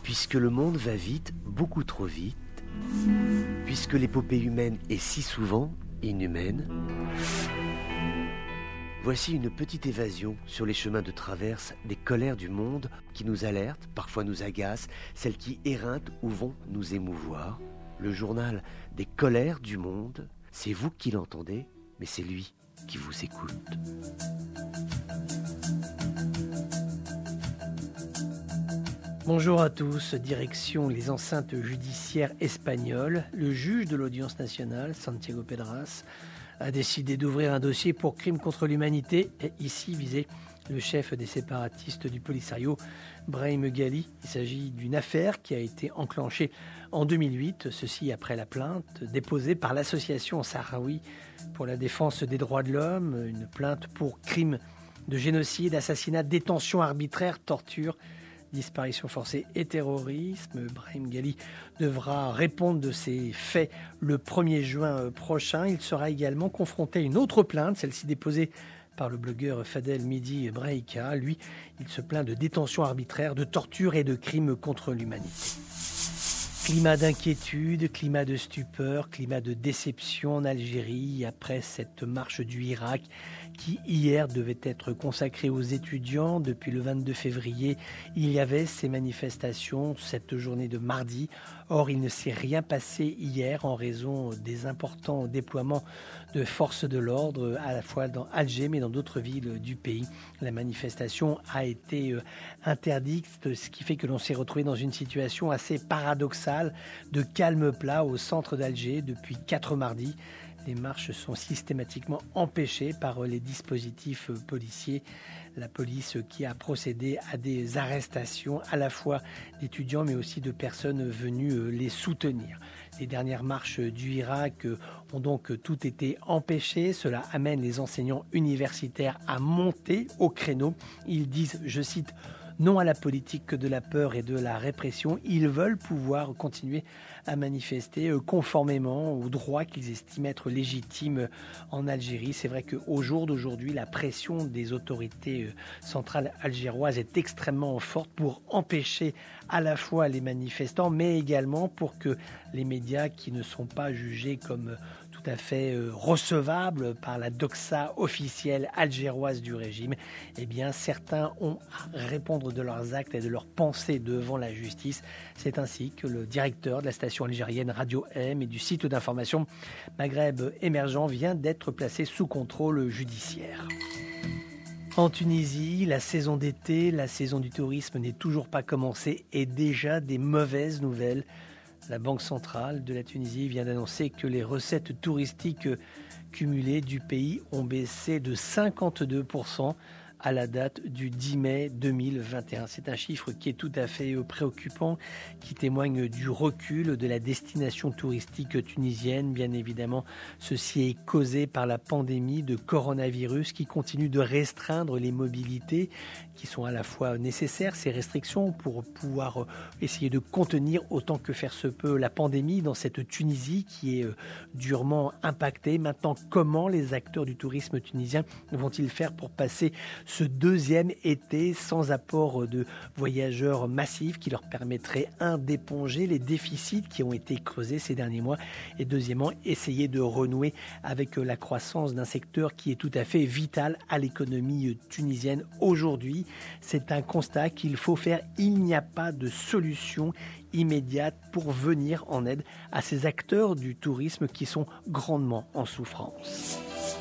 Puisque le monde va vite, beaucoup trop vite, puisque l'épopée humaine est si souvent inhumaine, voici une petite évasion sur les chemins de traverse des colères du monde qui nous alertent, parfois nous agacent, celles qui éreintent ou vont nous émouvoir. Le journal des colères du monde, c'est vous qui l'entendez, mais c'est lui qui vous écoute. Bonjour à tous, direction les enceintes judiciaires espagnoles. Le juge de l'audience nationale, Santiago Pedras, a décidé d'ouvrir un dossier pour crime contre l'humanité et ici viser le chef des séparatistes du Polisario, Brahim Ghali. Il s'agit d'une affaire qui a été enclenchée en 2008, ceci après la plainte déposée par l'association sahraoui pour la défense des droits de l'homme, une plainte pour crime de génocide, assassinat, détention arbitraire, torture, disparition forcée et terrorisme. Brahim Ghali devra répondre de ces faits le 1er juin prochain. Il sera également confronté à une autre plainte, celle-ci déposée par le blogueur Fadel Midi Brahika. Lui, il se plaint de détention arbitraire, de torture et de crimes contre l'humanité. Climat d'inquiétude, climat de stupeur, climat de déception en Algérie après cette marche du Hirak qui hier devait être consacrée aux étudiants. Depuis le 22 février, il y avait ces manifestations cette journée de mardi. Or, il ne s'est rien passé hier en raison des importants déploiements de forces de l'ordre à la fois dans Alger mais dans d'autres villes du pays. La manifestation a été interdite, ce qui fait que l'on s'est retrouvé dans une situation assez paradoxale de calme plat au centre d'Alger depuis 4 mardis. Les marches sont systématiquement empêchées par les dispositifs policiers. La police qui a procédé à des arrestations à la fois d'étudiants mais aussi de personnes venues les soutenir. Les dernières marches du Hirak ont donc toutes été empêchées. Cela amène les enseignants universitaires à monter au créneau. Ils disent, je cite, non à la politique de la peur et de la répression. Ils veulent pouvoir continuer à manifester conformément aux droits qu'ils estiment être légitimes en Algérie. C'est vrai qu'au jour d'aujourd'hui, la pression des autorités centrales algéroises est extrêmement forte pour empêcher à la fois les manifestants, mais également pour que les médias qui ne sont pas jugés comme tout à fait recevables par la doxa officielle algéroise du régime, eh bien certains ont à répondre de leurs actes et de leurs pensées devant la justice. C'est ainsi que le directeur de la station algérienne Radio M et du site d'information Maghreb Émergent vient d'être placé sous contrôle judiciaire. En Tunisie, la saison d'été, la saison du tourisme n'est toujours pas commencée et déjà des mauvaises nouvelles. La Banque centrale de la Tunisie vient d'annoncer que les recettes touristiques cumulées du pays ont baissé de 52% à la date du 10 mai 2021. C'est un chiffre qui est tout à fait préoccupant, qui témoigne du recul de la destination touristique tunisienne. Bien évidemment, ceci est causé par la pandémie de coronavirus qui continue de restreindre les mobilités qui sont à la fois nécessaires, ces restrictions, pour pouvoir essayer de contenir autant que faire se peut la pandémie dans cette Tunisie qui est durement impactée. Maintenant, comment les acteurs du tourisme tunisien vont-ils faire pour passer ce deuxième été sans apport de voyageurs massifs qui leur permettrait, d'éponger les déficits qui ont été creusés ces derniers mois et deuxièmement, essayer de renouer avec la croissance d'un secteur qui est tout à fait vital à l'économie tunisienne aujourd'hui. C'est un constat qu'il faut faire. Il n'y a pas de solution immédiate pour venir en aide à ces acteurs du tourisme qui sont grandement en souffrance.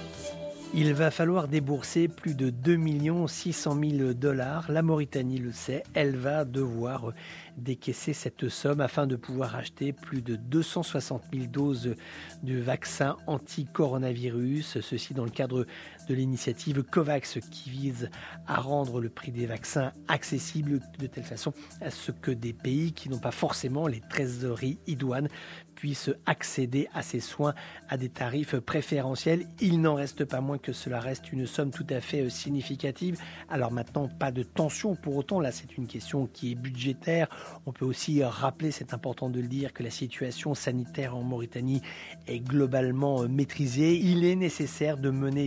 Il va falloir débourser plus de 2 600 000 $. La Mauritanie le sait, elle va devoir décaisser cette somme afin de pouvoir acheter plus de 260 000 doses de vaccins anti-coronavirus. Ceci dans le cadre de l'initiative COVAX qui vise à rendre le prix des vaccins accessible de telle façon à ce que des pays qui n'ont pas forcément les trésoreries idoines puissent accéder à ces soins à des tarifs préférentiels. Il n'en reste pas moins que cela reste une somme tout à fait significative. Alors maintenant, pas de tension pour autant. Là, c'est une question qui est budgétaire. On peut aussi rappeler, c'est important de le dire, que la situation sanitaire en Mauritanie est globalement maîtrisée. Il est nécessaire de mener jusqu'à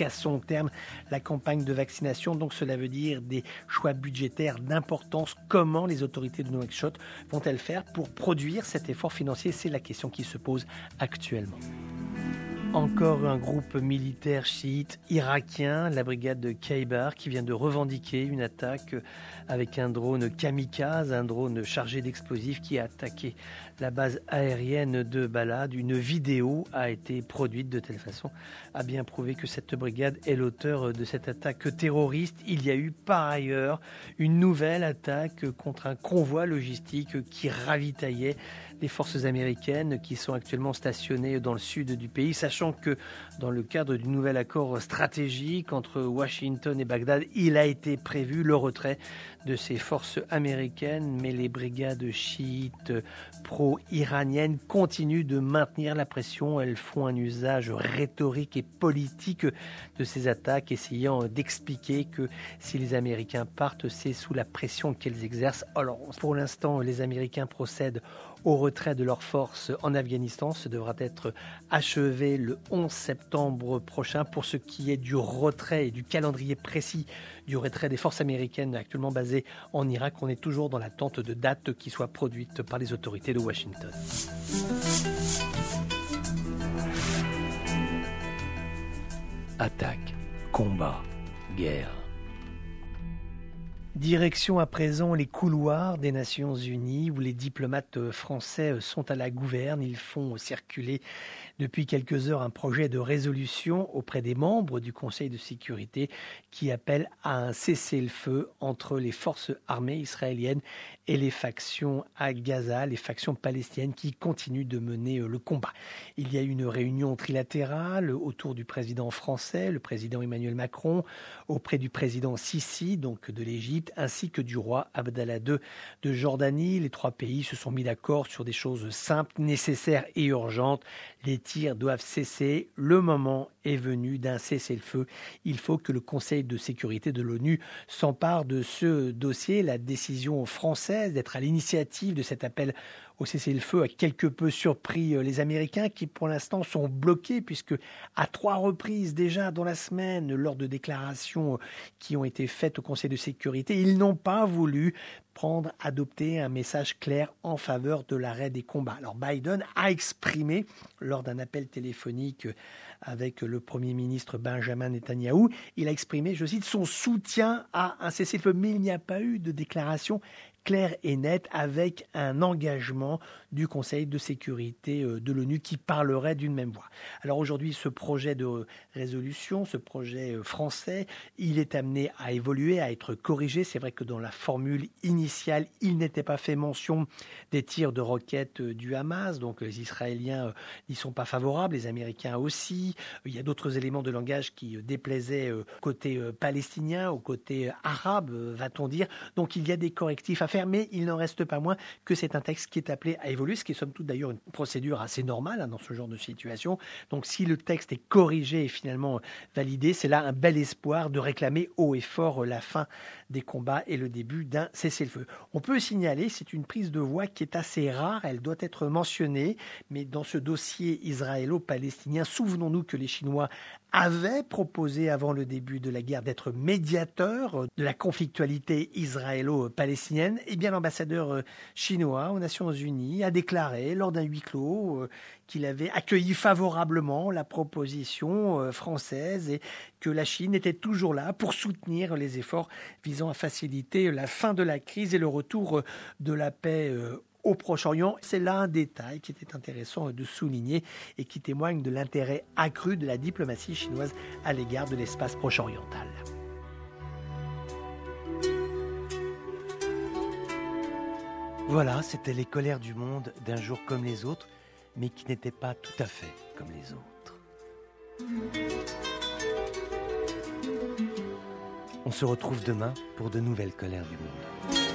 qu'à son terme la campagne de vaccination. Donc cela veut dire des choix budgétaires d'importance. Comment les autorités de Nouakchott vont-elles faire pour produire cet effort financier? C'est la question qui se pose actuellement. Encore un groupe militaire chiite irakien, la brigade de Khaybar, qui vient de revendiquer une attaque avec un drone kamikaze, un drone chargé d'explosifs qui a attaqué la base aérienne de Balad. Une vidéo a été produite de telle façon à bien prouver que cette brigade est l'auteur de cette attaque terroriste. Il y a eu par ailleurs une nouvelle attaque contre un convoi logistique qui ravitaillait les forces américaines qui sont actuellement stationnées dans le sud du pays, sachant que dans le cadre du nouvel accord stratégique entre Washington et Bagdad, il a été prévu le retrait de ces forces américaines, mais les brigades chiites pro-iraniennes continuent de maintenir la pression. Elles font un usage rhétorique et politique de ces attaques, essayant d'expliquer que si les Américains partent, c'est sous la pression qu'elles exercent. Alors, pour l'instant, les Américains procèdent au retrait de leurs forces en Afghanistan. Ce devra être achevé le 11 septembre prochain. Pour ce qui est du retrait et du calendrier précis du retrait des forces américaines actuellement basées en Irak, on est toujours dans l'attente de dates qui soient produites par les autorités de Washington. Attaque, combat, guerre. Direction à présent les couloirs des Nations Unies où les diplomates français sont à la gouverne. Ils font circuler depuis quelques heures un projet de résolution auprès des membres du Conseil de sécurité qui appelle à un cessez-le-feu entre les forces armées israéliennes et les factions à Gaza, les factions palestiniennes qui continuent de mener le combat. Il y a eu une réunion trilatérale autour du président français, le président Emmanuel Macron, auprès du président Sisi, donc de l'Égypte, ainsi que du roi Abdallah II de Jordanie. Les trois pays se sont mis d'accord sur des choses simples, nécessaires et urgentes. Les tirs doivent cesser. Le moment est venu d'un cessez-le-feu. Il faut que le Conseil de sécurité de l'ONU s'empare de ce dossier. La décision française d'être à l'initiative de cet appel au cessez-le-feu a quelque peu surpris les Américains qui pour l'instant sont bloqués puisque à 3 reprises déjà dans la semaine, lors de déclarations qui ont été faites au Conseil de sécurité, ils n'ont pas voulu adopter un message clair en faveur de l'arrêt des combats. Alors Biden a exprimé lors d'un appel téléphonique avec le Premier ministre Benjamin Netanyahou, il a exprimé, je cite, son soutien à un cessez-le-feu, mais il n'y a pas eu de déclaration claire et nette avec un engagement du Conseil de sécurité de l'ONU qui parlerait d'une même voix. Alors aujourd'hui, ce projet de résolution, ce projet français, il est amené à évoluer, à être corrigé. C'est vrai que dans la formule initiale, il n'était pas fait mention des tirs de roquettes du Hamas, donc les Israéliens n'y sont pas favorables, les Américains aussi. Il y a d'autres éléments de langage qui déplaisaient au côté palestinien, au côté arabe, va-t-on dire. Donc il y a des correctifs à faire, mais il n'en reste pas moins que c'est un texte qui est appelé à évoluer, ce qui est somme toute d'ailleurs une procédure assez normale dans ce genre de situation. Donc si le texte est corrigé et finalement validé, c'est là un bel espoir de réclamer haut et fort la fin des combats et le début d'un cessez-le-feu. On peut signaler, c'est une prise de voix qui est assez rare, elle doit être mentionnée, mais dans ce dossier israélo-palestinien, souvenons-nous que les Chinois avaient proposé avant le début de la guerre d'être médiateur de la conflictualité israélo-palestinienne. Eh bien, l'ambassadeur chinois aux Nations Unies a déclaré lors d'un huis clos qu'il avait accueilli favorablement la proposition française et que la Chine était toujours là pour soutenir les efforts visant à faciliter la fin de la crise et le retour de la paix au Proche-Orient. C'est là un détail qui était intéressant de souligner et qui témoigne de l'intérêt accru de la diplomatie chinoise à l'égard de l'espace proche-oriental. Voilà, c'était les colères du monde d'un jour comme les autres, mais qui n'étaient pas tout à fait comme les autres. On se retrouve demain pour de nouvelles colères du monde.